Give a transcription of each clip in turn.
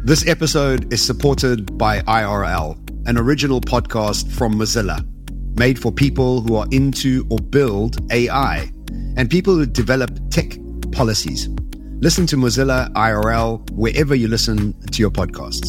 This episode is supported by IRL, an original podcast from Mozilla, made for people who are into or build AI, and people who develop tech policies. Listen to Mozilla IRL wherever you listen to your podcasts.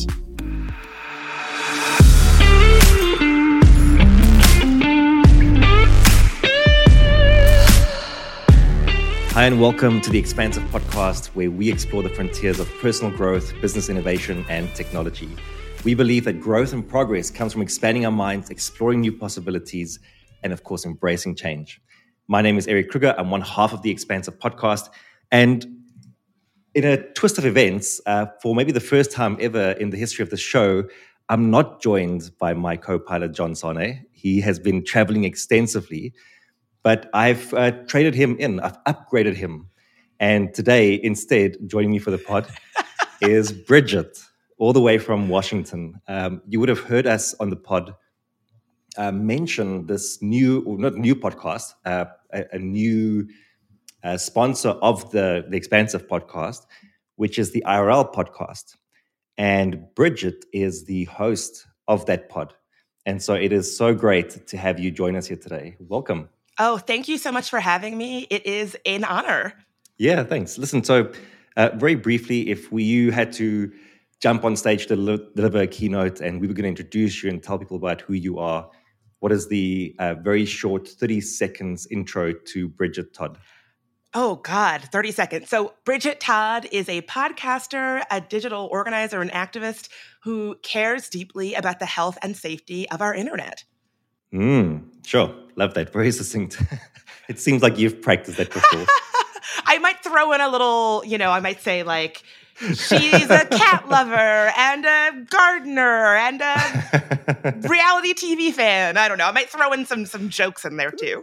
Hi, and welcome to the Expansive Podcast, where we explore the frontiers of personal growth, business innovation, and technology. We believe that growth and progress comes from expanding our minds, exploring new possibilities, and of course, embracing change. My name is Eric Kruger. I'm one half of the Expansive Podcast. And in a twist of events, for maybe the first time ever in the history of the show, I'm not joined by my co-pilot, John Sane. He has been traveling extensively. But I've traded him in. I've upgraded him. And today, instead, joining me for the pod is Bridget, all the way from Washington. You would have heard us on the pod mention this not new podcast, a new sponsor of the Expansive Podcast, which is the IRL podcast. And Bridget is the host of that pod. And so it is so great to have you join us here today. Welcome. Oh, thank you so much for having me. It is an honor. Yeah, thanks. Listen, so very briefly, if you had to jump on stage to deliver a keynote and we were going to introduce you and tell people about who you are, what is the very short 30 seconds intro to Bridget Todd? Oh, God, 30 seconds. So Bridget Todd is a podcaster, a digital organizer, and activist who cares deeply about the health and safety of our internet. Sure. Love that. Very succinct. It seems like you've practiced that before. I might throw in a little, I might say like, she's a cat lover and a gardener and a reality TV fan. I don't know. I might throw in some jokes in there too.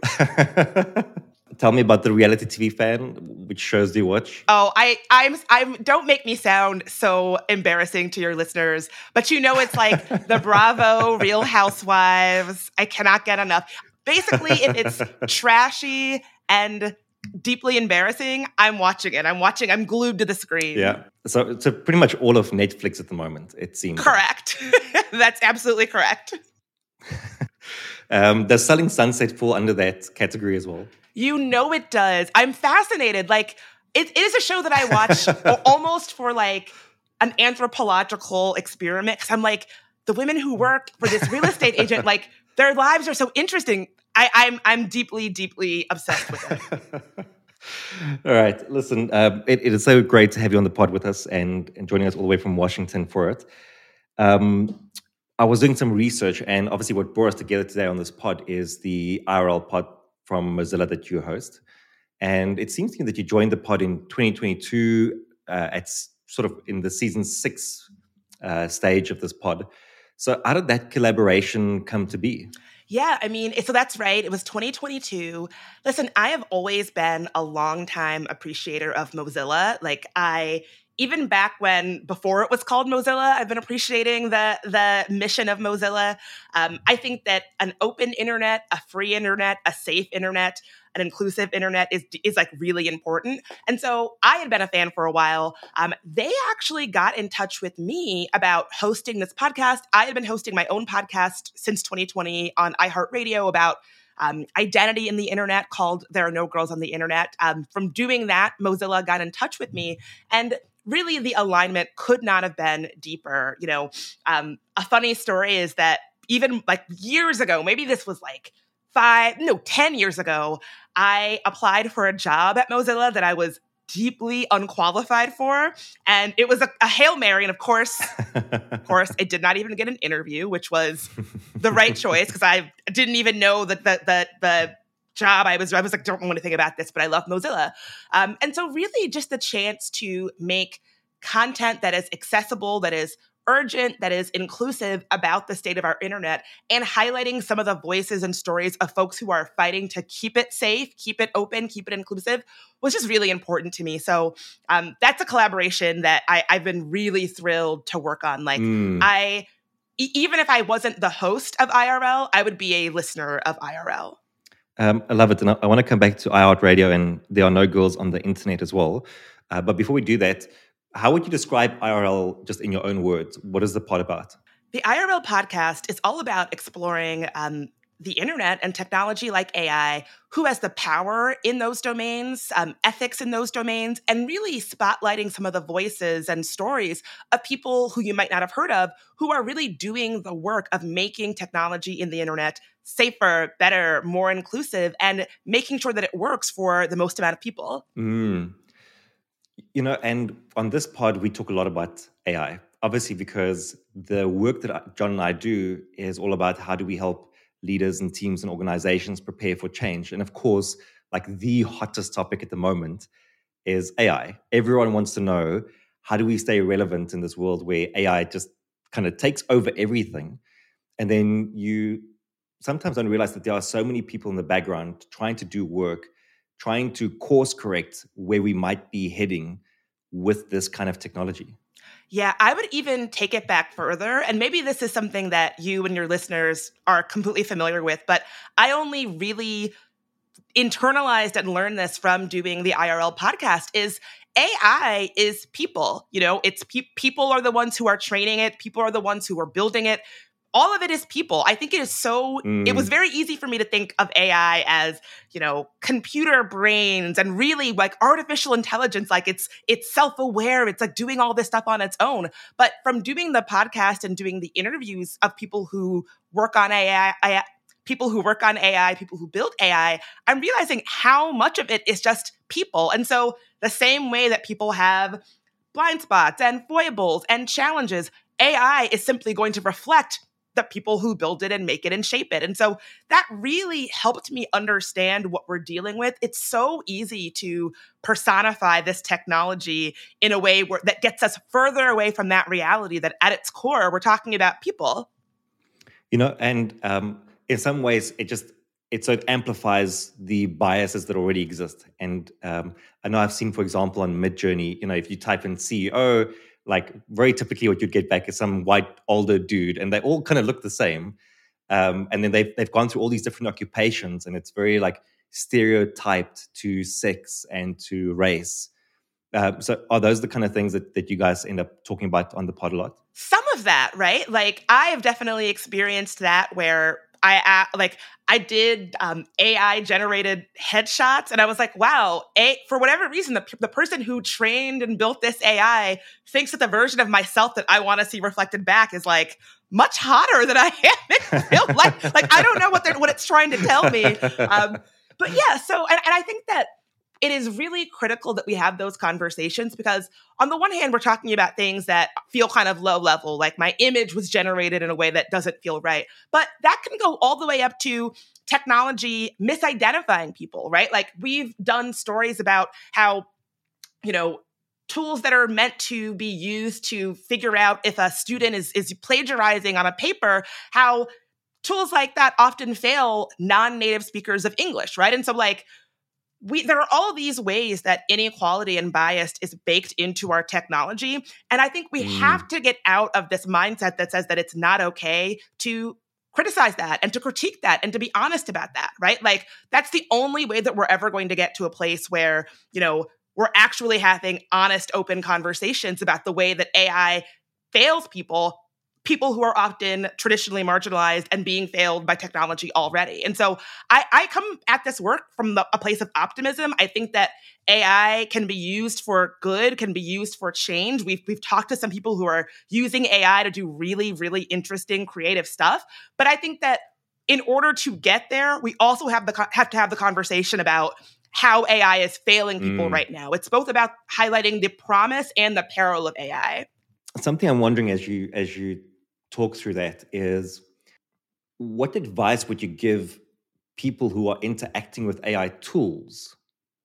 Tell me about the reality TV fan. Which shows do you watch? Oh, I'm. Don't make me sound so embarrassing to your listeners, but it's like the Bravo, Real Housewives. I cannot get enough. Basically, if it's trashy and deeply embarrassing, I'm watching it. I'm glued to the screen. Yeah. So pretty much all of Netflix at the moment, it seems. Correct. That's absolutely correct. Does Selling Sunset fall under that category as well? It does. I'm fascinated. Like, it is a show that I watch almost for like an anthropological experiment. Because I'm like, the women who work for this real estate agent, like their lives are so interesting. I'm deeply, deeply obsessed with it. All right. Listen, it is so great to have you on the pod with us and joining us all the way from Washington for it. I was doing some research, and obviously what brought us together today on this pod is the IRL pod from Mozilla that you host. And it seems to me that you joined the pod in 2022 at sort of in the season 6 stage of this pod. So how did that collaboration come to be? Yeah, so that's right. It was 2022. Listen, I have always been a longtime appreciator of Mozilla. Like even back before it was called Mozilla, I've been appreciating the mission of Mozilla. I think that an open internet, a free internet, a safe internet, an inclusive internet is like really important. And so I had been a fan for a while. They actually got in touch with me about hosting this podcast. I had been hosting my own podcast since 2020 on iHeartRadio about identity in the internet called There Are No Girls on the Internet. From doing that, Mozilla got in touch with me, and really the alignment could not have been deeper. A funny story is that even like years ago, maybe this was like 10 years ago, I applied for a job at Mozilla that I was deeply unqualified for. And it was a Hail Mary. And of course, I did not even get an interview, which was the right choice because I didn't even know that the job I was like, don't know anything about this, but I love Mozilla. And so really just the chance to make content that is accessible, that is urgent, that is inclusive about the state of our internet, and highlighting some of the voices and stories of folks who are fighting to keep it safe, keep it open, keep it inclusive, was just really important to me. So that's a collaboration that I've been really thrilled to work on. Like even if I wasn't the host of IRL, I would be a listener of IRL. I love it. And I want to come back to iHeartRadio and There Are No Girls on the Internet as well. But before we do that, How would you describe IRL just in your own words? What is the pod about? The IRL podcast is all about exploring the internet and technology like AI, who has the power in those domains, ethics in those domains, and really spotlighting some of the voices and stories of people who you might not have heard of, who are really doing the work of making technology in the internet safer, better, more inclusive, and making sure that it works for the most amount of people. And on this pod, we talk a lot about AI, obviously, because the work that John and I do is all about how do we help leaders and teams and organizations prepare for change. And of course, like the hottest topic at the moment is AI. Everyone wants to know, how do we stay relevant in this world where AI just kind of takes over everything? And then you sometimes don't realize that there are so many people in the background trying to do work, trying to course correct where we might be heading with this kind of technology. Yeah, I would even take it back further. And maybe this is something that you and your listeners are completely familiar with, but I only really internalized and learned this from doing the IRL podcast is AI is people. It's people are the ones who are training it. People are the ones who are building it. All of it is people. I think it is so, It was very easy for me to think of AI as, computer brains and really like artificial intelligence, like it's self-aware. It's like doing all this stuff on its own. But from doing the podcast and doing the interviews of people who work on AI, people who build AI, I'm realizing how much of it is just people. And so the same way that people have blind spots and foibles and challenges, AI is simply going to reflect the people who build it and make it and shape it. And so that really helped me understand what we're dealing with. It's so easy to personify this technology in a way that gets us further away from that reality that at its core, we're talking about people. And in some ways, it amplifies the biases that already exist. And I know I've seen, for example, on Midjourney, if you type in CEO, like very typically what you'd get back is some white older dude, and they all kind of look the same. And then they've gone through all these different occupations, and it's very like stereotyped to sex and to race. So are those the kind of things that you guys end up talking about on the pod a lot? Some of that, right? Like I have definitely experienced that where I did AI generated headshots, and I was like, wow, for whatever reason, the person who trained and built this AI thinks that the version of myself that I want to see reflected back is like much hotter than I am in real life. Like I don't know what it's trying to tell me. But yeah, so and I think that it is really critical that we have those conversations because on the one hand, we're talking about things that feel kind of low level, like my image was generated in a way that doesn't feel right. But that can go all the way up to technology misidentifying people, right? Like we've done stories about how, tools that are meant to be used to figure out if a student is plagiarizing on a paper, how tools like that often fail non-native speakers of English, right? And so there are all these ways that inequality and bias is baked into our technology. And I think we have to get out of this mindset that says that it's not okay to criticize that and to critique that and to be honest about that, right? Like that's the only way that we're ever going to get to a place where, we're actually having honest, open conversations about the way that AI fails people who are often traditionally marginalized and being failed by technology already. And so I come at this work from a place of optimism. I think that AI can be used for good, can be used for change. We've talked to some people who are using AI to do really, really interesting, creative stuff. But I think that in order to get there, we also have to have the conversation about how AI is failing people right now. It's both about highlighting the promise and the peril of AI. Something I'm wondering as you talk through that is, what advice would you give people who are interacting with AI tools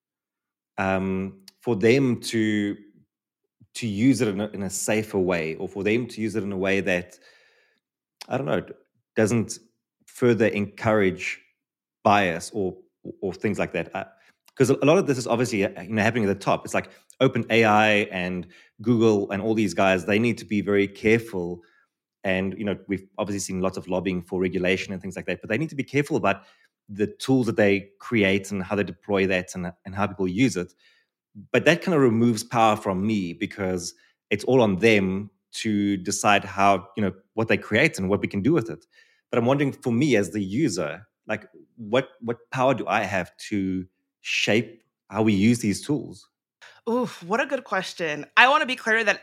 for them to use it in a safer way, or for them to use it in a way that, I don't know, doesn't further encourage bias or things like that? Because a lot of this is obviously happening at the top. It's like OpenAI and Google and all these guys, they need to be very careful. And, we've obviously seen lots of lobbying for regulation and things like that, but they need to be careful about the tools that they create and how they deploy that and how people use it. But that kind of removes power from me because it's all on them to decide how, what they create and what we can do with it. But I'm wondering, for me as the user, like what power do I have to shape how we use these tools? Oof, what a good question. I want to be clear that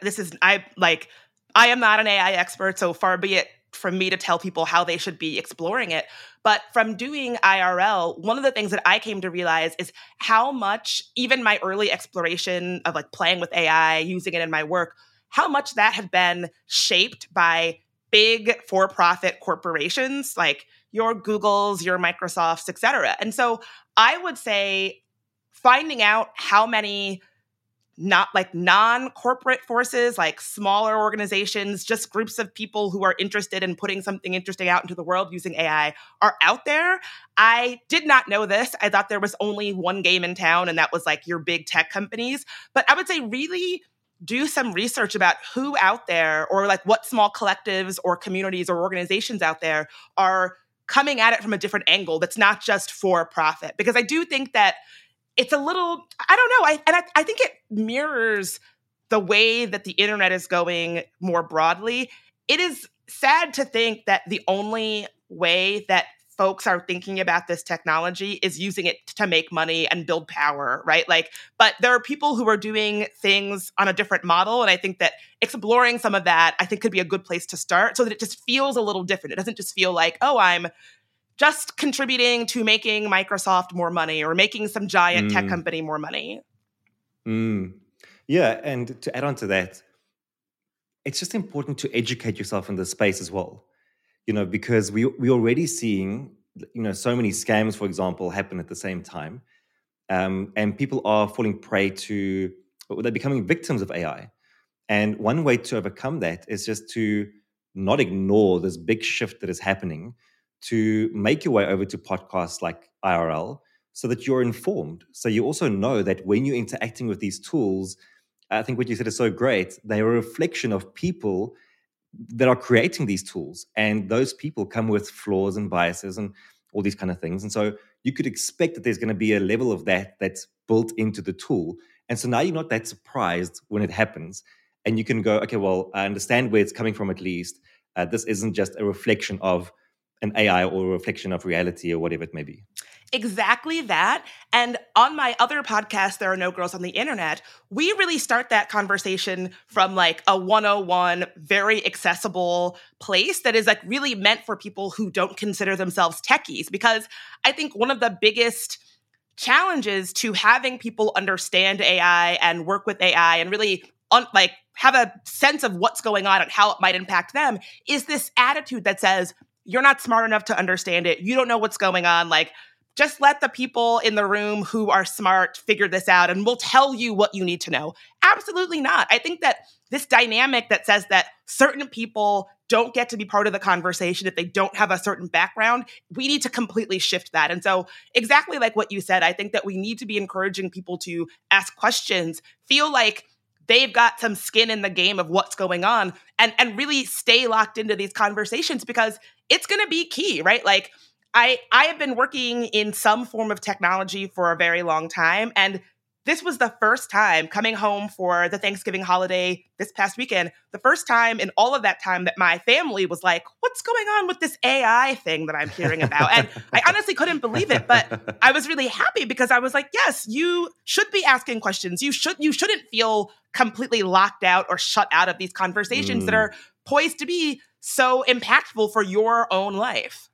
I am not an AI expert, so far be it from me to tell people how they should be exploring it. But from doing IRL, one of the things that I came to realize is how much, even my early exploration of like playing with AI, using it in my work, how much that had been shaped by big for-profit corporations like your Googles, your Microsofts, et cetera. And so I would say finding out how many not like non-corporate forces, like smaller organizations, just groups of people who are interested in putting something interesting out into the world using AI are out there. I did not know this. I thought there was only one game in town, and that was like your big tech companies. But I would say really do some research about who out there, or like what small collectives or communities or organizations out there are coming at it from a different angle that's not just for profit. Because I do think that it's a little, I don't know. I think it mirrors the way that the internet is going more broadly. It is sad to think that the only way that folks are thinking about this technology is using it to make money and build power, right? Like, but there are people who are doing things on a different model. And I think that exploring some of that, I think could be a good place to start so that it just feels a little different. It doesn't just feel like, oh, I'm just contributing to making Microsoft more money or making some giant tech company more money. Yeah, and to add on to that, it's just important to educate yourself in this space as well, because we're already seeing, so many scams, for example, happen at the same time. And people are falling prey to, they're becoming victims of AI. And one way to overcome that is just to not ignore this big shift that is happening, to make your way over to podcasts like IRL so that you're informed. So you also know that when you're interacting with these tools, I think what you said is so great. They're a reflection of people that are creating these tools. And those people come with flaws and biases and all these kind of things. And so you could expect that there's going to be a level of that that's built into the tool. And so now you're not that surprised when it happens. And you can go, okay, well, I understand where it's coming from at least. This isn't just a reflection of an AI or a reflection of reality or whatever it may be. Exactly that. And on my other podcast, There Are No Girls on the Internet, we really start that conversation from like a 101, very accessible place that is like really meant for people who don't consider themselves techies. Because I think one of the biggest challenges to having people understand AI and work with AI and really have a sense of what's going on and how it might impact them is this attitude that says, you're not smart enough to understand it. You don't know what's going on. Like, just let the people in the room who are smart figure this out and we'll tell you what you need to know. Absolutely not. I think that this dynamic that says that certain people don't get to be part of the conversation if they don't have a certain background, we need to completely shift that. And so exactly like what you said, I think that we need to be encouraging people to ask questions, feel like they've got some skin in the game of what's going on, and really stay locked into these conversations because it's going to be key, right? Like I have been working in some form of technology for a very long time. And this was the first time coming home for the Thanksgiving holiday this past weekend, the first time in all of that time that my family was like, what's going on with this AI thing that I'm hearing about? And I honestly couldn't believe it, but I was really happy because I was like, yes, you should be asking questions. You shouldn't feel completely locked out or shut out of these conversations that are poised to be so impactful for your own life.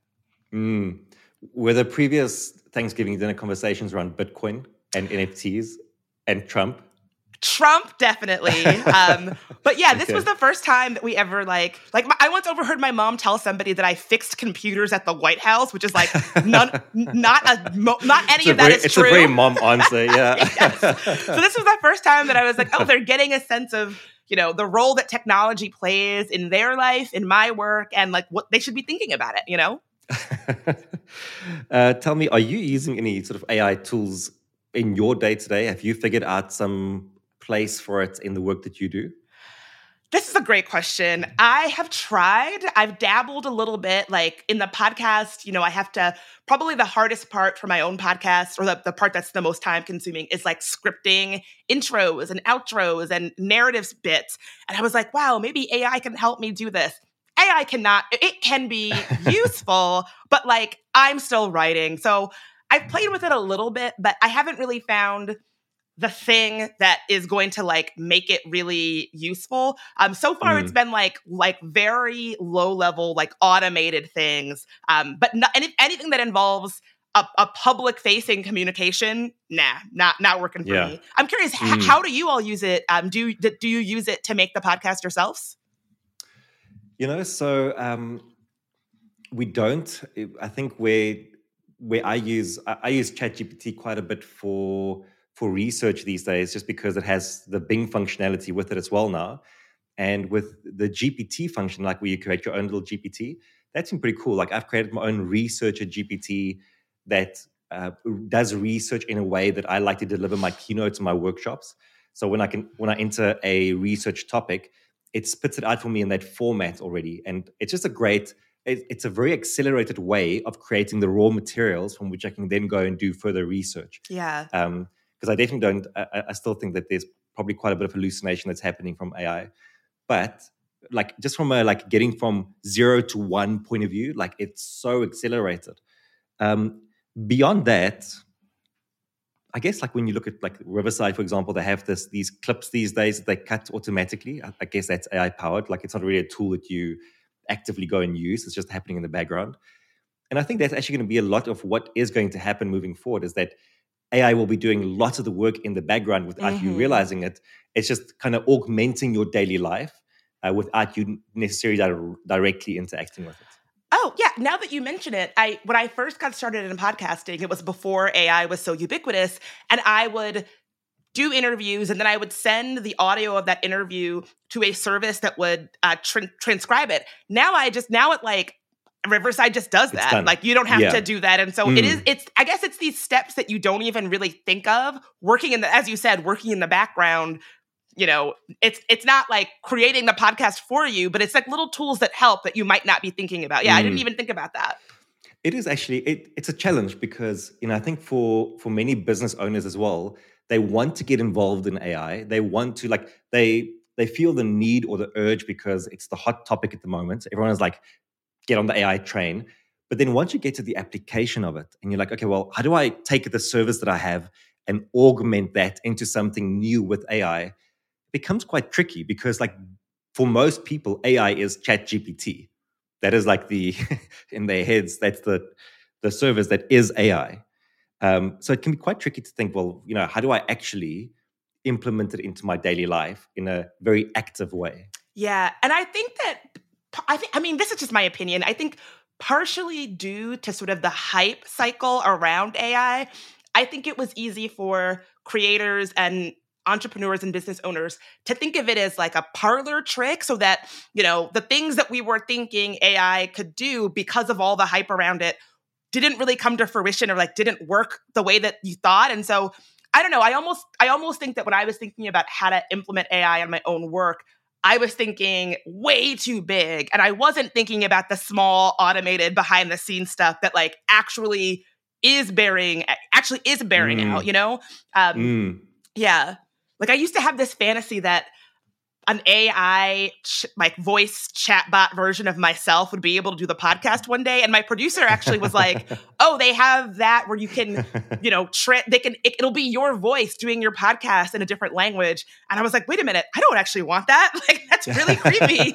Were the previous Thanksgiving dinner conversations around Bitcoin and NFTs and Trump? Trump, definitely. But yeah, this was the first time that we ever I once overheard my mom tell somebody that I fixed computers at the White House, which is like not any of that is it's true. It's a very mom answer, yeah. Yes. So this was the first time that I was like, oh, they're getting a sense of, the role that technology plays in their life, in my work, and like what they should be thinking about it, Tell me, are you using any sort of AI tools in your day-to-day? Have you figured out some place for it in the work that you do? This is a great question. I've dabbled a little bit, like in the podcast, I have to, probably the hardest part for my own podcast, or the part that's the most time consuming, is like scripting intros and outros and narratives bits. And I was like, wow, maybe AI can help me do this. AI cannot, it can be useful, but like I'm still writing. So I've played with it a little bit, but I haven't really found the thing that is going to like make it really useful. So far it's been like very low level, like automated things. But anything that involves a public facing communication, not working for me. I'm curious, how do you all use it? Do you use it to make the podcast yourselves? So we don't. I think where I use ChatGPT quite a bit for research these days, just because it has the Bing functionality with it as well now. And with the GPT function, like where you create your own little GPT, that's been pretty cool. Like I've created my own researcher GPT that does research in a way that I like to deliver my keynotes and my workshops. So when I enter a research topic, it spits it out for me in that format already. And it's just it's a very accelerated way of creating the raw materials from which I can then go and do further research. Yeah. Because I definitely don't, I still think that there's probably quite a bit of hallucination that's happening from AI. But like just from a like getting from 0 to 1 point of view, like it's so accelerated. Beyond that, I guess like when you look at like Riverside, for example, they have these clips these days that they cut automatically. I guess that's AI powered. Like it's not really a tool that you actively go and use. It's just happening in the background. And I think that's actually going to be a lot of what is going to happen moving forward, is that AI will be doing lots of the work in the background without you realizing it. It's just kind of augmenting your daily life without you necessarily directly interacting with it. Oh, yeah. Now that you mention it, when I first got started in podcasting, it was before AI was so ubiquitous, and I would do interviews, and then I would send the audio of that interview to a service that would transcribe it. Now Riverside just does that. Like you don't have to do that. And so I guess it's these steps that you don't even really think of working as you said, working in the background. It's not like creating the podcast for you, but it's like little tools that help that you might not be thinking about. Yeah. I didn't even think about that. It is actually, it's a challenge because, I think for many business owners as well, they want to get involved in AI. They want to they feel the need or the urge because it's the hot topic at the moment. Everyone is like, get on the AI train. But then once you get to the application of it and you're like, okay, well, how do I take the service that I have and augment that into something new with AI? It becomes quite tricky because like for most people, AI is ChatGPT. That is like in their heads, that's the service that is AI. So it can be quite tricky to think, well, how do I actually implement it into my daily life in a very active way? Yeah. And I think this is just my opinion. I think partially due to sort of the hype cycle around AI, I think it was easy for creators and entrepreneurs and business owners to think of it as like a parlor trick so that, the things that we were thinking AI could do because of all the hype around it didn't really come to fruition or like didn't work the way that you thought. And so I don't know, I almost think that when I was thinking about how to implement AI in my own work, I was thinking way too big. And I wasn't thinking about the small automated behind the scenes stuff that like actually is bearing out, Yeah. Like I used to have this fantasy that an AI voice chatbot version of myself would be able to do the podcast one day. And my producer actually was like, oh, they have that where you can, it'll be your voice doing your podcast in a different language. And I was like, wait a minute, I don't actually want that. Like, that's really creepy.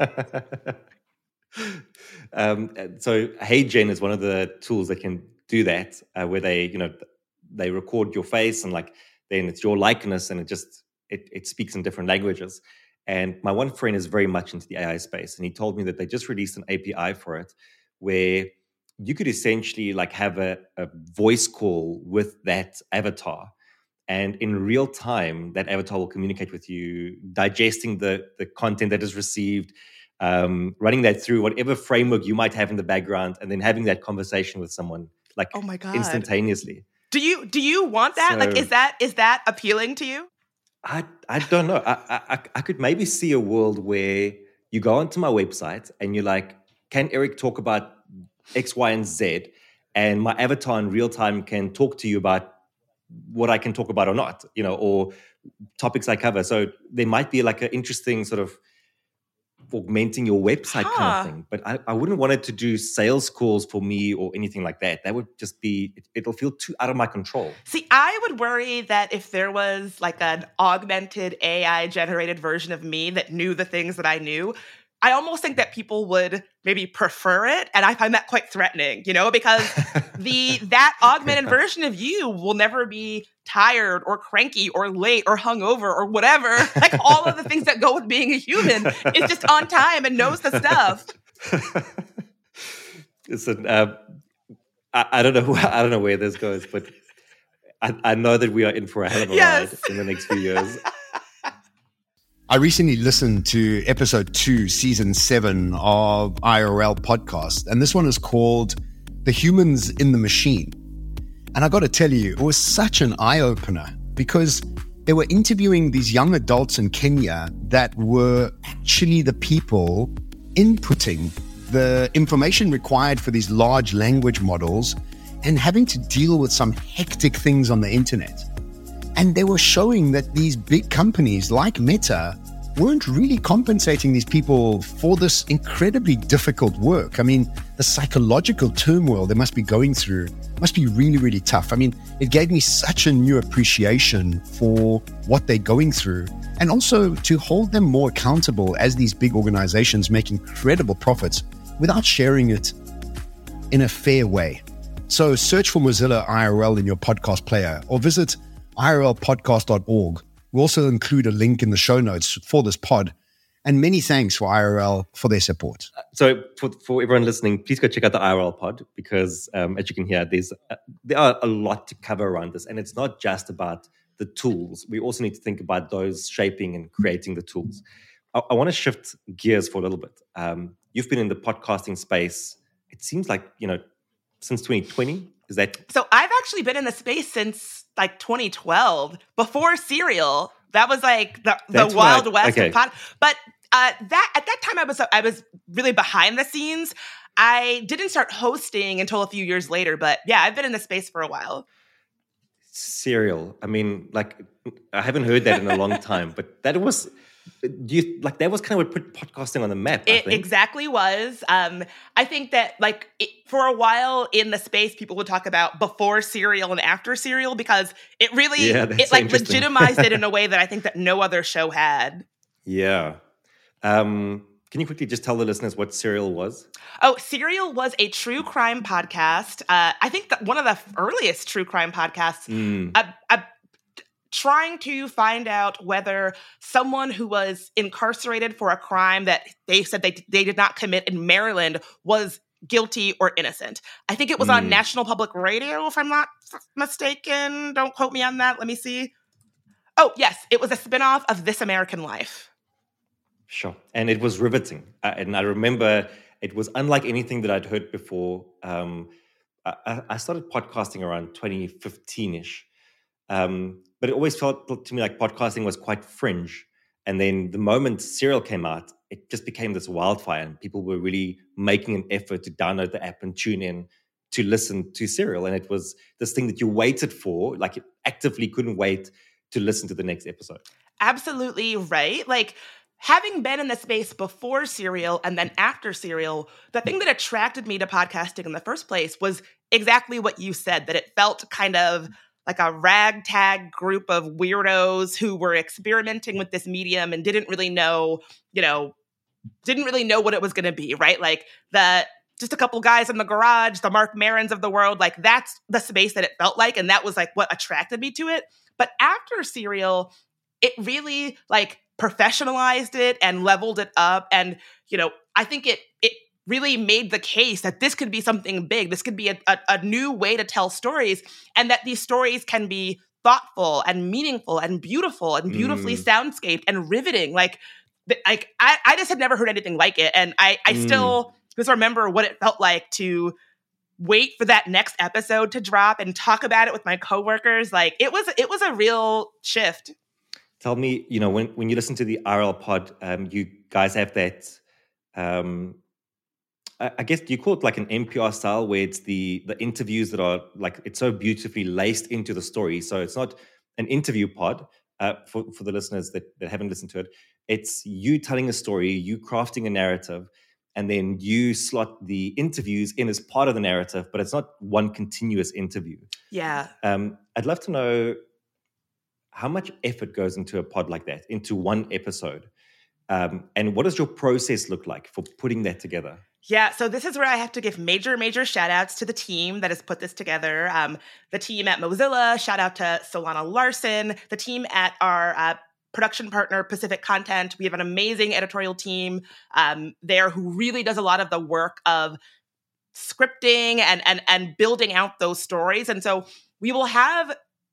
So HeyGen is one of the tools that can do that, where they record your face and like, then it's your likeness and it speaks in different languages. And my one friend is very much into the AI space. And he told me that they just released an API for it where you could essentially like have a voice call with that avatar. And in real time, that avatar will communicate with you, digesting the content that is received, running that through whatever framework you might have in the background, and then having that conversation with someone like oh my God. Instantaneously. Do you want that? So, like, is that appealing to you? I don't know. I could maybe see a world where you go onto my website and you're like, can Eric talk about X, Y, and Z? And my avatar in real time can talk to you about what I can talk about or not, or topics I cover. So there might be like an interesting sort of augmenting your website kind of thing. But I wouldn't want it to do sales calls for me or anything like that. That would just be, it'll feel too out of my control. See, I would worry that if there was like an augmented AI generated version of me that knew the things that I knew, I almost think that people would maybe prefer it. And I find that quite threatening, because that augmented version of you will never be tired or cranky or late or hungover or whatever. Like all of the things that go with being a human. It's just on time and knows the stuff. Listen, I don't know where this goes, but I know that we are in for a hell of a ride in the next few years. I recently listened to episode 2, season 7 of IRL podcast, and this one is called The Humans in the Machine. And I got to tell you, it was such an eye-opener because they were interviewing these young adults in Kenya that were actually the people inputting the information required for these large language models and having to deal with some hectic things on the internet. And they were showing that these big companies like Meta weren't really compensating these people for this incredibly difficult work. I mean, the psychological turmoil they must be going through must be really, really tough. I mean, it gave me such a new appreciation for what they're going through, and also to hold them more accountable as these big organizations make incredible profits without sharing it in a fair way. So search for Mozilla IRL in your podcast player or visit irlpodcast.org. We'll also include a link in the show notes for this pod. And many thanks for IRL for their support. So for everyone listening, please go check out the IRL pod because as you can hear, there are a lot to cover around this. And it's not just about the tools. We also need to think about those shaping and creating the tools. I want to shift gears for a little bit. You've been in the podcasting space, it seems like, since 2020. Is that? So I've actually been in the space since like 2012, before Serial. That was like the Wild West of pod. But at that time I was really behind the scenes. I didn't start hosting until a few years later, but yeah, I've been in the space for a while. Serial. I mean, like, I haven't heard that in a long time, but that was that was kind of what put podcasting on the map. It exactly was. I think that for a while in the space, people would talk about before Serial and after Serial because it really legitimized it in a way that I think that no other show had. Yeah. Can you quickly just tell the listeners what Serial was? Oh, Serial was a true crime podcast. I think that one of the earliest true crime podcasts. Trying to find out whether someone who was incarcerated for a crime that they said they did not commit in Maryland was guilty or innocent. I think it was on National Public Radio, if I'm not mistaken. Don't quote me on that. Let me see. Oh, yes. It was a spinoff of This American Life. Sure. And it was riveting. And I remember it was unlike anything that I'd heard before. I started podcasting around 2015-ish. But it always felt to me like podcasting was quite fringe. And then the moment Serial came out, it just became this wildfire and people were really making an effort to download the app and tune in to listen to Serial. And it was this thing that you waited for, like you actively couldn't wait to listen to the next episode. Absolutely right. Like having been in the space before Serial and then after Serial, the thing that attracted me to podcasting in the first place was exactly what you said, that it felt kind of like a ragtag group of weirdos who were experimenting with this medium and didn't really know what it was going to be, right? Like just a couple guys in the garage, the Mark Marons of the world, like that's the space that it felt like. And that was like what attracted me to it. But after Serial, it really like professionalized it and leveled it up. And, I think it really made the case that this could be something big. This could be a new way to tell stories, and that these stories can be thoughtful and meaningful and beautifully soundscaped and riveting. Like I just had never heard anything like it. And I still just remember what it felt like to wait for that next episode to drop and talk about it with my coworkers. Like it was a real shift. Tell me, when you listen to the IRL pod, you guys have that, I guess, do you call it like an NPR style where it's the interviews that are like, it's so beautifully laced into the story. So it's not an interview pod for the listeners that haven't listened to it. It's you telling a story, you crafting a narrative, and then you slot the interviews in as part of the narrative, but it's not one continuous interview. Yeah. I'd love to know how much effort goes into a pod like that, into one episode. And what does your process look like for putting that together? Yeah, so this is where I have to give major shout outs to the team that has put this together. The team at Mozilla, shout out to Solana Larson, the team at our production partner, Pacific Content. We have an amazing editorial team there who really does a lot of the work of scripting and building out those stories. And so we will have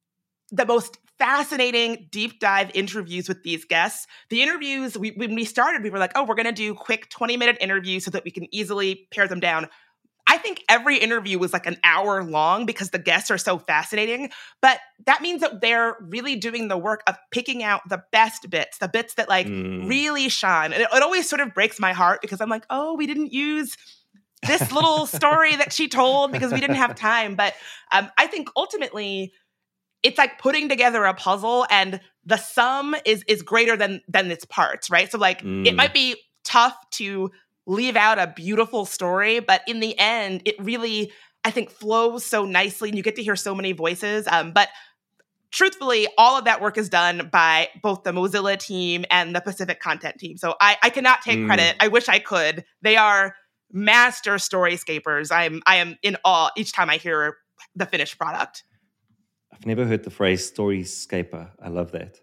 the most fascinating deep dive interviews with these guests. The interviews, when we started, we were like, oh, we're going to do quick 20-minute interviews so that we can easily pare them down. I think every interview was like an hour long because the guests are so fascinating. But that means that they're really doing the work of picking out the best bits, the bits that really shine. And it always sort of breaks my heart because I'm like, oh, we didn't use this little story that she told because we didn't have time. But I think ultimately, it's like putting together a puzzle and the sum is greater than its parts, right? So it might be tough to leave out a beautiful story, but in the end, it really, I think, flows so nicely and you get to hear so many voices. But truthfully, all of that work is done by both the Mozilla team and the Pacific Content team. So I cannot take credit. I wish I could. They are master storyscapers. I am in awe each time I hear the finished product. I've never heard the phrase storyscaper. I love that.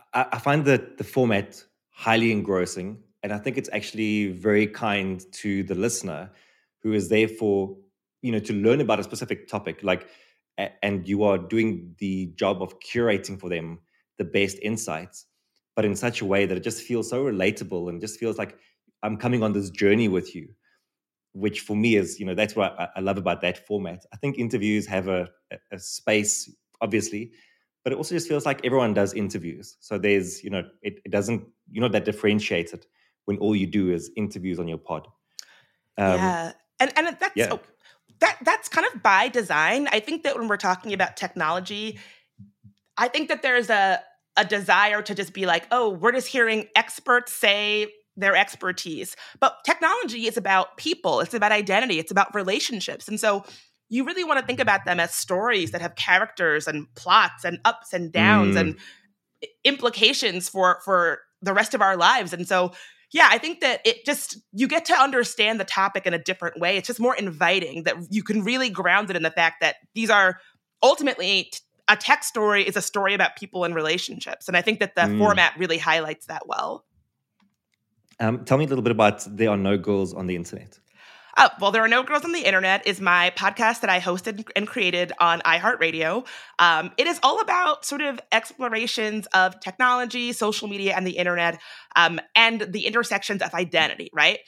I find that the format highly engrossing, and I think it's actually very kind to the listener who is there for, to learn about a specific topic, and you are doing the job of curating for them the best insights, but in such a way that it just feels so relatable and just feels like I'm coming on this journey with you, which for me is, that's what I love about that format. I think interviews have a space, obviously, but it also just feels like everyone does interviews. So there's, it doesn't, you're not that differentiated when all you do is interviews on your pod. And that's that's kind of by design. I think that when we're talking about technology, I think that there's a desire to just be like, oh, we're just hearing experts say their expertise. But technology is about people. It's about identity. It's about relationships. And so you really want to think about them as stories that have characters and plots and ups and downs and implications for the rest of our lives. And so, yeah, I think that you get to understand the topic in a different way. It's just more inviting that you can really ground it in the fact that these are ultimately a tech story is a story about people and relationships. And I think that the format really highlights that well. Tell me a little bit about There Are No Girls on the Internet. Well, There Are No Girls on the Internet is my podcast that I hosted and created on iHeartRadio. It is all about sort of explorations of technology, social media, and the internet, and the intersections of identity, right?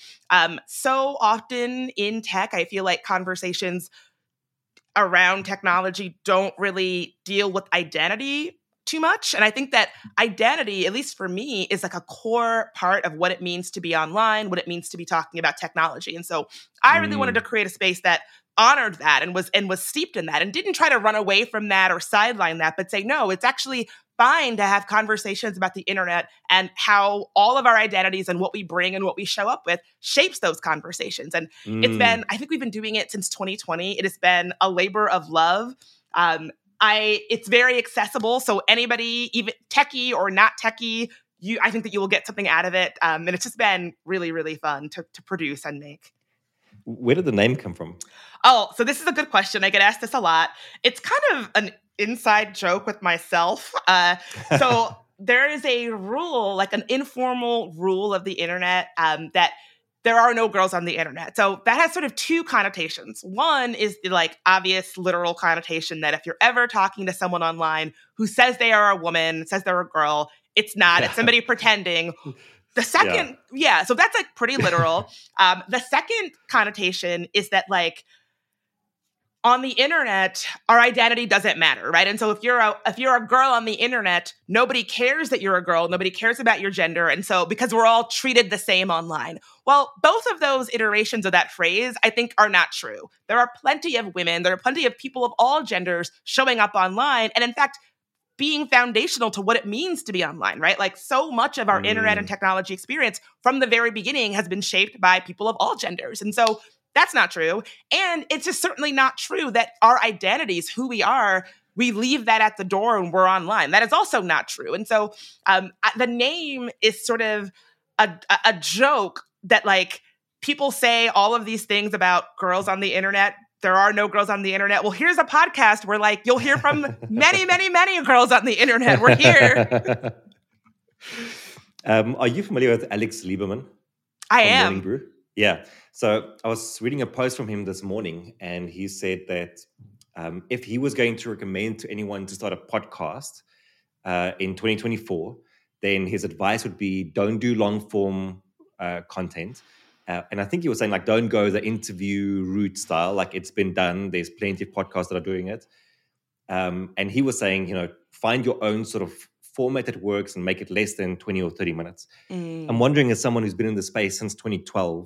So often in tech, I feel like conversations around technology don't really deal with identity too much. And I think that identity, at least for me, is like a core part of what it means to be online, what it means to be talking about technology. And so I really wanted to create a space that honored that and was steeped in that and didn't try to run away from that or sideline that, but say, no, it's actually fine to have conversations about the internet and how all of our identities and what we bring and what we show up with shapes those conversations. And it's been, I think we've been doing it since 2020. It has been a labor of love. It's very accessible. So anybody, even techie or not techie, I think that you will get something out of it. And it's just been really, really fun to produce and make. Where did the name come from? Oh, so this is a good question. I get asked this a lot. It's kind of an inside joke with myself. So there is a rule, like an informal rule of the internet, that there are no girls on the internet. So that has sort of two connotations. One is the like obvious literal connotation that if you're ever talking to someone online who says they are a woman, says they're a girl, it's not. It's somebody pretending. The second, so that's like pretty literal. The second connotation is that like on the internet, our identity doesn't matter, right? And so if you're a girl on the internet, nobody cares that you're a girl, nobody cares about your gender, and so because we're all treated the same online. Well, both of those iterations of that phrase, I think, are not true. There are plenty of women, there are plenty of people of all genders showing up online, and in fact, being foundational to what it means to be online, right? Like so much of our internet and technology experience from the very beginning has been shaped by people of all genders, and so that's not true. And it's just certainly not true that our identities, who we are, we leave that at the door when we're online. That is also not true. And so the name is sort of a joke that like people say all of these things about girls on the internet. There are no girls on the internet. Well, here's a podcast where like you'll hear from many, many, many girls on the internet. We're here. Are you familiar with Alex Lieberman? I am. Morning Brew? Yeah. So I was reading a post from him this morning, and he said that if he was going to recommend to anyone to start a podcast in 2024, then his advice would be don't do long form content. And I think he was saying like don't go the interview route style, like it's been done. There's plenty of podcasts that are doing it. And he was saying, find your own sort of format that works and make it less than 20 or 30 minutes. I'm wondering, as someone who's been in the space since 2012,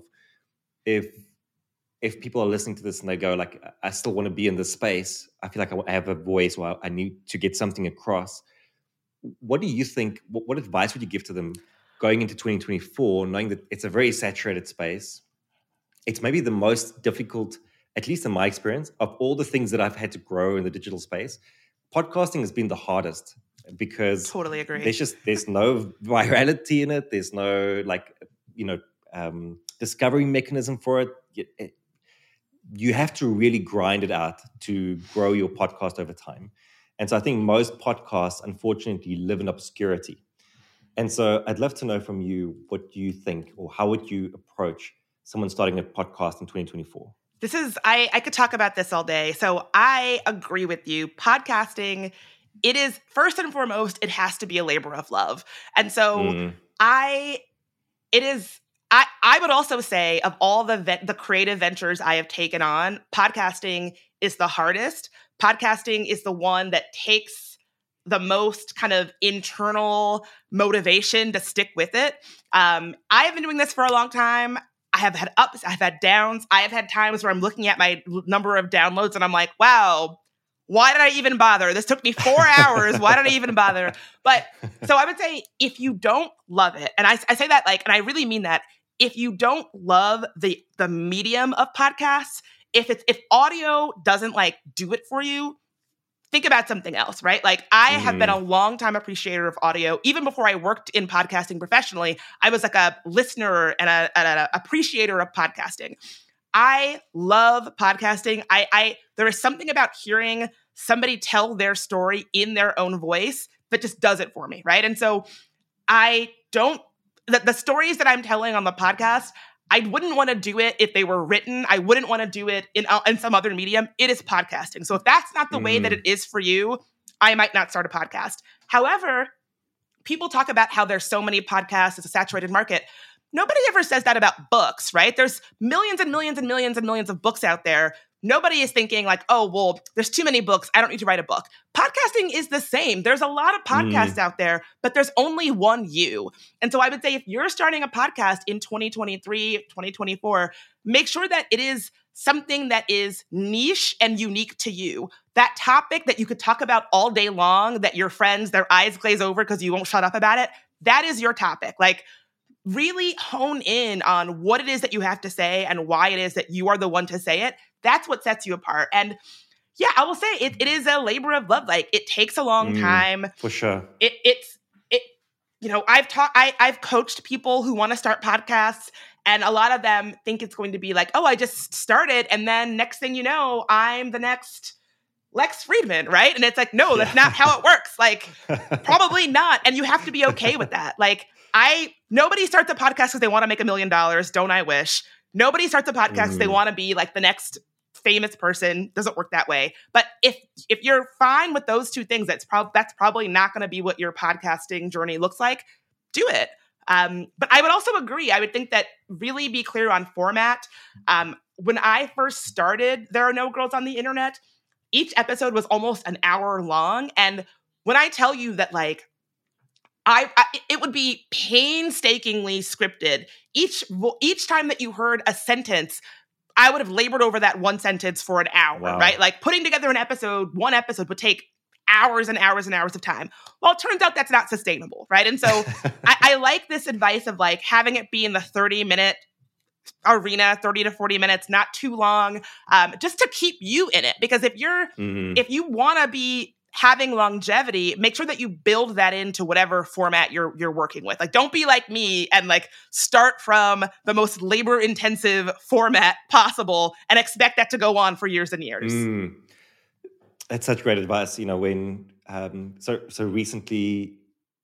if people are listening to this and they go like, I still want to be in this space, I feel like I have a voice or I need to get something across. What do you think, what advice would you give to them going into 2024, knowing that it's a very saturated space? It's maybe the most difficult, at least in my experience, of all the things that I've had to grow in the digital space. Podcasting has been the hardest because totally agree. There's no virality in it. There's no discovery mechanism for it. You have to really grind it out to grow your podcast over time. And so I think most podcasts, unfortunately, live in obscurity. And so I'd love to know from you what you think, or how would you approach someone starting a podcast in 2024? I could talk about this all day. So I agree with you. Podcasting, it is, first and foremost, it has to be a labor of love. And so I would also say of all the creative ventures I have taken on, podcasting is the hardest. Podcasting is the one that takes the most kind of internal motivation to stick with it. I have been doing this for a long time. I have had ups, I've had downs. I have had times where I'm looking at my number of downloads and I'm like, wow, why did I even bother? This took me 4 hours. Why did I even bother? But so I would say if you don't love it, and I say that like, and I really mean that, if you don't love the medium of podcasts, if audio doesn't like do it for you, think about something else, right? Like I have been a long time appreciator of audio. Even before I worked in podcasting professionally, I was like a listener and an appreciator of podcasting. I love podcasting. There is something about hearing somebody tell their story in their own voice that just does it for me, right? And so the stories that I'm telling on the podcast, I wouldn't want to do it if they were written. I wouldn't want to do it in some other medium. It is podcasting. So if that's not the way that it is for you, I might not start a podcast. However, people talk about how there's so many podcasts, it's a saturated market. Nobody ever says that about books, right? There's millions and millions and millions and millions of books out there. Nobody is thinking like, oh, well, there's too many books. I don't need to write a book. Podcasting is the same. There's a lot of podcasts out there, but there's only one you. And so I would say if you're starting a podcast in 2023, 2024, make sure that it is something that is niche and unique to you. That topic that you could talk about all day long, that your friends, their eyes glaze over because you won't shut up about it, that is your topic. Like, really hone in on what it is that you have to say and why it is that you are the one to say it. That's what sets you apart. And yeah, I will say it is a labor of love. Like it takes a long time. For sure. I've coached people who want to start podcasts, and a lot of them think it's going to be like, oh, I just started, and then next thing you know, I'm the next Lex Fridman, right? And it's like, no, that's not how it works. Like, probably not. And you have to be okay with that. Like, nobody starts a podcast because they want to make $1 million. Don't I wish? Nobody starts a podcast because they want to be like the next famous person. Doesn't work that way. But if you're fine with those two things, that's probably not going to be what your podcasting journey looks like. Do it. But I would also agree. I would think that really be clear on format. When I first started There Are No Girls on the Internet, each episode was almost an hour long. And when I tell you that, like, it would be painstakingly scripted. Each time that you heard a sentence, I would have labored over that one sentence for an hour, right? Like, putting together one episode would take hours and hours and hours of time. Well, it turns out that's not sustainable, right? And so I like this advice of, like, having it be in the 30-minute arena, 30 to 40 minutes, not too long, just to keep you in it. Because if you want to be having longevity, make sure that you build that into whatever format you're working with. Like, don't be like me and, like, start from the most labor intensive format possible and expect that to go on for years and years. That's such great advice. You know, when so recently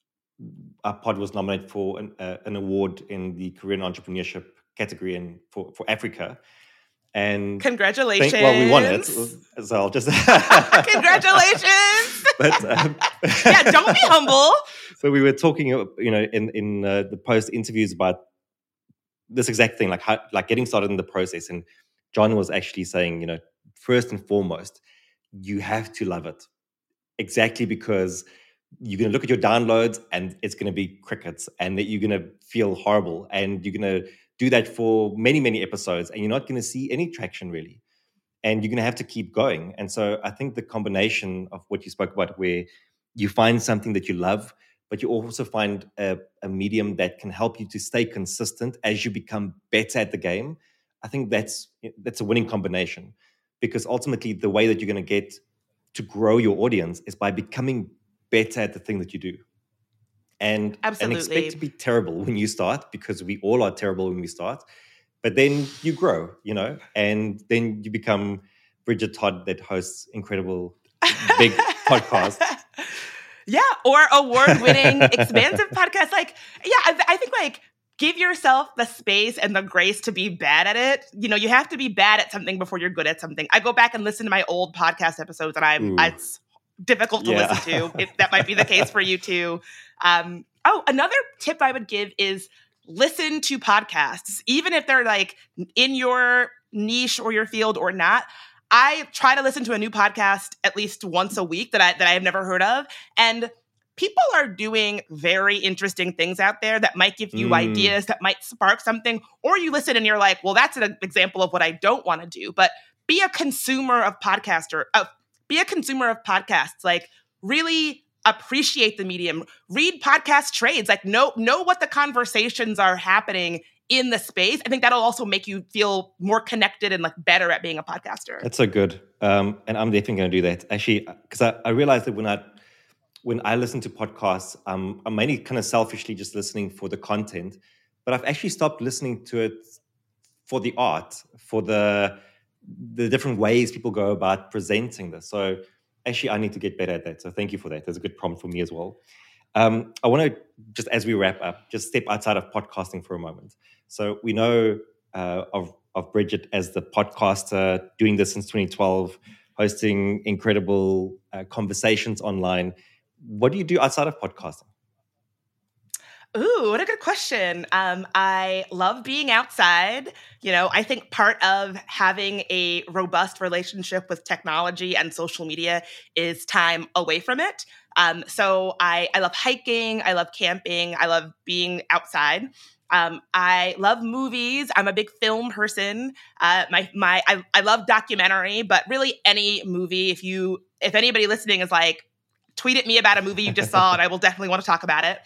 our pod was nominated for an award in the Korean entrepreneurship category for Africa. And congratulations! We won it, so I'll just congratulations. But yeah, don't be humble. So we were talking, you know, in the post interviews about this exact thing, like getting started in the process. And John was actually saying, you know, first and foremost, you have to love it, exactly, because you're going to look at your downloads and it's going to be crickets, and that you're going to feel horrible, and you're going to do that for many, many episodes, and you're not going to see any traction really, and you're going to have to keep going. And so I think the combination of what you spoke about, where you find something that you love, but you also find a medium that can help you to stay consistent as you become better at the game, I think that's a winning combination. Because ultimately, the way that you're going to get to grow your audience is by becoming better at the thing that you do. And expect to be terrible when you start, because we all are terrible when we start. But then you grow, you know, and then you become Bridget Todd that hosts incredible big podcasts. Yeah, or award-winning expansive podcasts. Like, yeah, I think, like, give yourself the space and the grace to be bad at it. You know, you have to be bad at something before you're good at something. I go back and listen to my old podcast episodes, and it's difficult to listen to. That might be the case for you too. Another tip I would give is listen to podcasts, even if they're, like, in your niche or your field or not. I try to listen to a new podcast at least once a week that I have never heard of, and people are doing very interesting things out there that might give you ideas, that might spark something. Or you listen and you're like, well, that's an example of what I don't want to do. But be a consumer of podcasts. Like, really appreciate the medium. Read podcast trades. Like, know what the conversations are happening in the space. I think that'll also make you feel more connected and, like, better at being a podcaster. That's so good. And I'm definitely going to do that. Actually, because I realized that when I listen to podcasts, I'm mainly kind of selfishly just listening for the content, but I've actually stopped listening to it for the art, for the different ways people go about presenting this. So actually, I need to get better at that. So thank you for that. That's a good prompt for me as well. I want to, just as we wrap up, just step outside of podcasting for a moment. So we know of Bridget as the podcaster, doing this since 2012, hosting incredible conversations online. What do you do outside of podcasting? Ooh, what a good question. I love being outside. You know, I think part of having a robust relationship with technology and social media is time away from it. So I love hiking. I love camping. I love being outside. I love movies. I'm a big film person. I love documentary, but really any movie. If anybody listening is like, tweet at me about a movie you just saw, and I will definitely want to talk about it.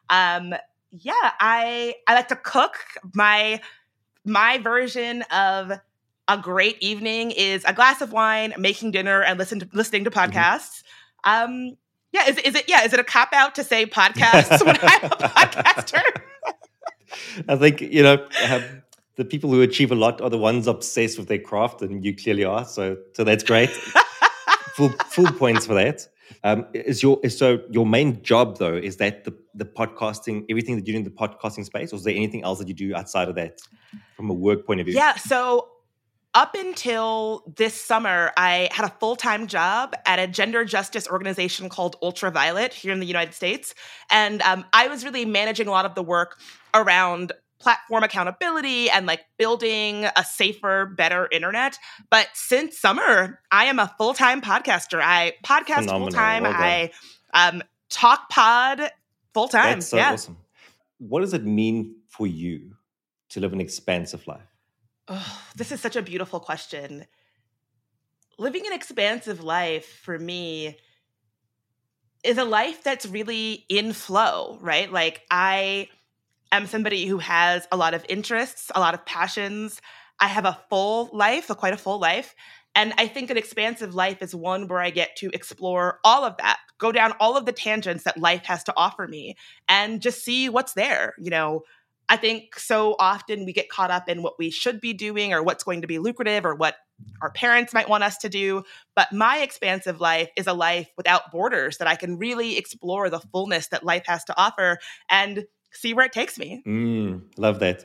I like to cook. My version of a great evening is a glass of wine, making dinner, and listening to podcasts. Is it a cop out to say podcasts when I'm a podcaster? I think, you know, the people who achieve a lot are the ones obsessed with their craft, and you clearly are. So that's great. full points for that. So your main job, though, is that the podcasting, everything that you do in the podcasting space, or is there anything else that you do outside of that from a work point of view? Yeah, so up until this summer, I had a full-time job at a gender justice organization called Ultraviolet here in the United States. And I was really managing a lot of the work around platform accountability and like building a safer, better internet. But since summer, I am a full-time podcaster. I podcast full-time. Well I talk pod full-time. That's so awesome. What does it mean for you to live an expansive life? Oh, this is such a beautiful question. Living an expansive life for me is a life that's really in flow, right? Like I am somebody who has a lot of interests, a lot of passions. I have a full life, quite a full life. And I think an expansive life is one where I get to explore all of that, go down all of the tangents that life has to offer me and just see what's there. You know, I think so often we get caught up in what we should be doing or what's going to be lucrative or what our parents might want us to do. But my expansive life is a life without borders that I can really explore the fullness that life has to offer and see where it takes me. Love that.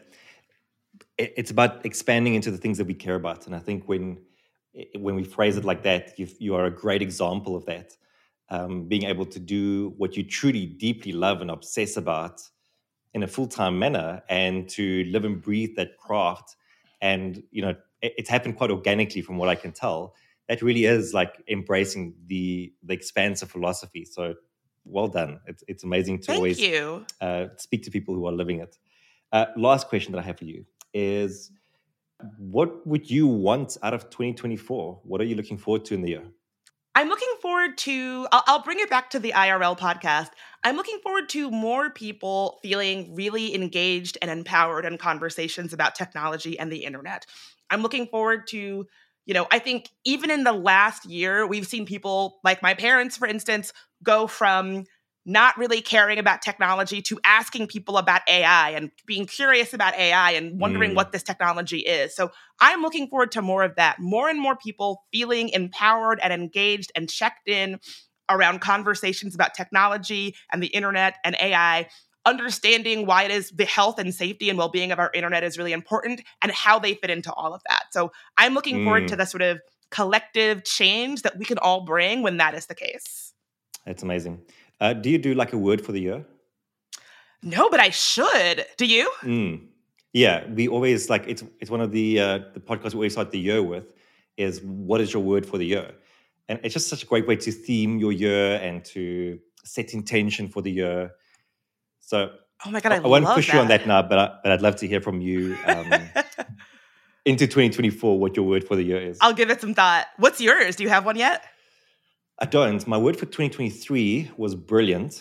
It's about expanding into the things that we care about. And I think when we phrase it like that, you are a great example of that. Being able to do what you truly, deeply love and obsess about in a full-time manner and to live and breathe that craft. And, you know, it's happened quite organically from what I can tell. That really is like embracing the expansive philosophy. So well done. It's amazing to always speak to people who are living it. Last question that I have for you is, what would you want out of 2024? What are you looking forward to in the year? I'm looking forward to, I'll bring it back to the IRL podcast. I'm looking forward to more people feeling really engaged and empowered in conversations about technology and the internet. I'm looking forward to, you know, I think even in the last year, we've seen people like my parents, for instance, go from not really caring about technology to asking people about AI and being curious about AI and wondering what this technology is. So I'm looking forward to more of that, more and more people feeling empowered and engaged and checked in around conversations about technology and the internet and AI, understanding why it is the health and safety and well-being of our internet is really important and how they fit into all of that. So I'm looking forward to the sort of collective change that we can all bring when that is the case. That's amazing. Do you do like a word for the year? No, but I should. Do you? Yeah, we always like it's one of the podcasts we always start the year with is what is your word for the year? And it's just such a great way to theme your year and to set intention for the year. So oh my God, I won't push you on that now, but I'd love to hear from you into 2024 what your word for the year is. I'll give it some thought. What's yours? Do you have one yet? I don't. My word for 2023 was brilliant.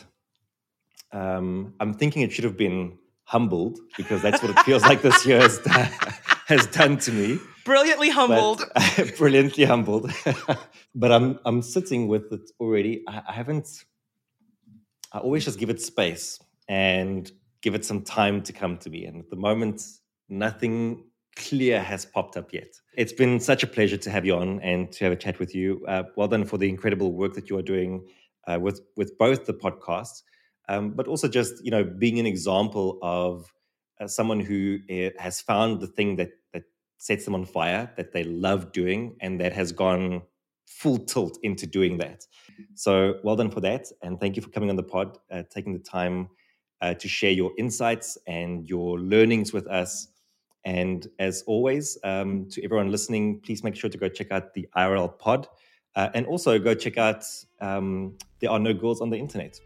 I'm thinking it should have been humbled because that's what it feels like this year has done to me. Brilliantly humbled. Brilliantly humbled. But I'm sitting with it already. I always just give it space and give it some time to come to me. And at the moment, nothing clear has popped up yet. It's been such a pleasure to have you on and to have a chat with you. Well done for the incredible work that you are doing with both the podcasts, but also just, you know, being an example of someone who has found the thing that sets them on fire, that they love doing, and that has gone full tilt into doing that. So well done for that. And thank you for coming on the pod, taking the time to share your insights and your learnings with us. And as always, to everyone listening, please make sure to go check out the IRL pod and also go check out There Are No Girls on the Internet.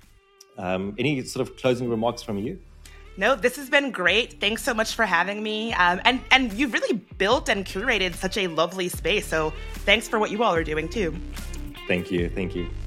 Any sort of closing remarks from you? No, this has been great. Thanks so much for having me. And you've really built and curated such a lovely space. So thanks for what you all are doing too. Thank you.